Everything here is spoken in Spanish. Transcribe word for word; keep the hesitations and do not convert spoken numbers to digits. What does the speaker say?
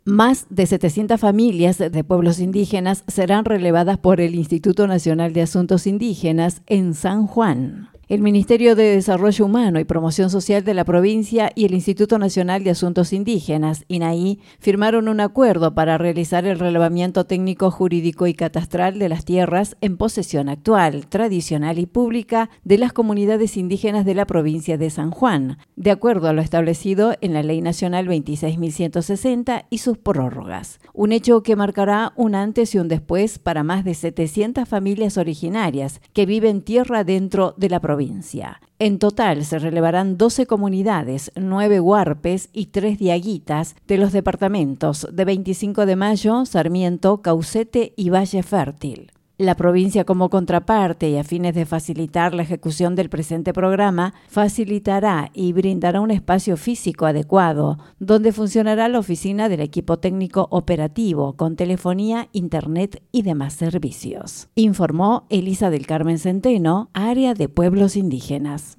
Más de setecientas familias de pueblos indígenas serán relevadas por el Instituto Nacional de Asuntos Indígenas en San Juan. El Ministerio de Desarrollo Humano y Promoción Social de la provincia y el Instituto Nacional de Asuntos Indígenas, INAI, firmaron un acuerdo para realizar el relevamiento técnico, jurídico y catastral de las tierras en posesión actual, tradicional y pública de las comunidades indígenas de la provincia de San Juan, de acuerdo a lo establecido en la Ley Nacional veintiséis mil ciento sesenta y sus prórrogas. Un hecho que marcará un antes y un después para más de setecientas familias originarias que viven tierra dentro de la provincia. En total se relevarán doce comunidades, nueve huarpes y tres diaguitas de los departamentos de veinticinco de Mayo, Sarmiento, Caucete y Valle Fértil. La provincia, como contraparte y a fines de facilitar la ejecución del presente programa, facilitará y brindará un espacio físico adecuado, donde funcionará la oficina del equipo técnico operativo, con telefonía, internet y demás servicios. Informó Elisa del Carmen Centeno, área de pueblos indígenas.